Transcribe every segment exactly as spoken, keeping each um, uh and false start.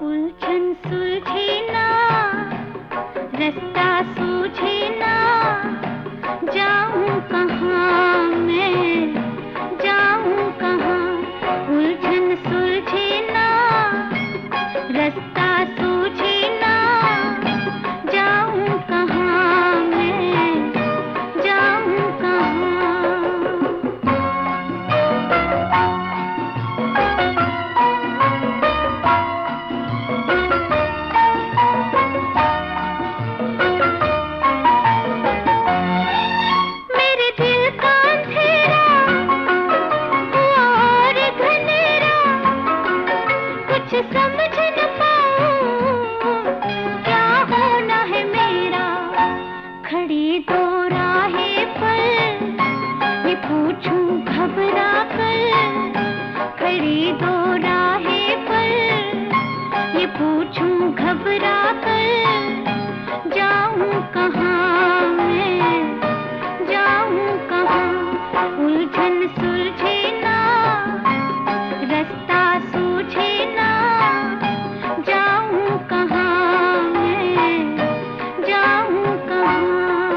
उलझन सुलझे ना, रास्ता सूझे ना, जाऊं कहाँ मैं, जाऊं कहाँ। उलझन सुलझे ना, रास्ता सूझे ना, जाऊं कहाँ मैं, जाऊं कहाँ। समझ न पाऊं क्या होना है मेरा, खड़ी दो राहें पर ये पूछूं घबरा कर, खड़ी दो राहें पर ये पूछूं घबरा कर, जाऊं कहाँ मैं, जाऊं कहाँ। उलझन सुलझे ना, रास्ता सूझे ना, जाऊं कहाँ मैं, जाऊं कहाँ।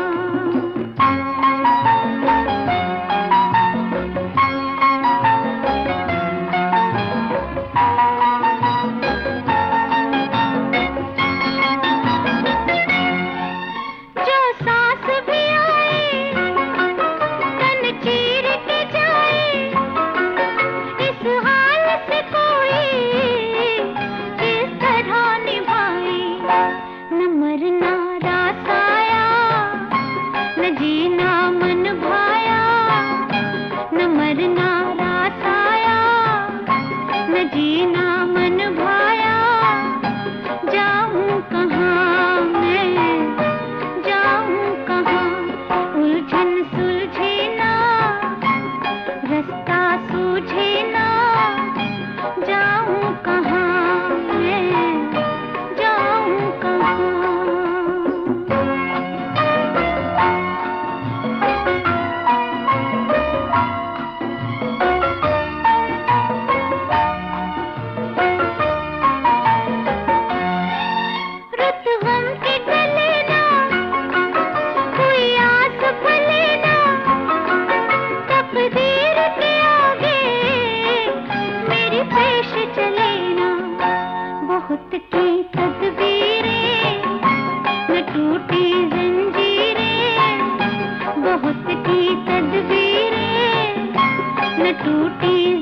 जो सांस भी आए, तन चीर के जाए, इस हाल से कोई किस तरह निभाए। न मरना रास आया, न जीना मन भाया, न मरना रास आया, न जीना मन भाया, जाऊं कहाँ मैं, जाऊं कहाँ। उलझन सुलझे ना, रास्ता सूझे ना, जाऊं कहाँ मैं, जाऊं कहाँ। रुत गम के गले ना, कोई आस भले ना, तकदीर के आगे मेरी पेश चले ना। बहुत की तदबीरें, न टूटी जंजीरें, बहुत की तदबीरें, न टूटी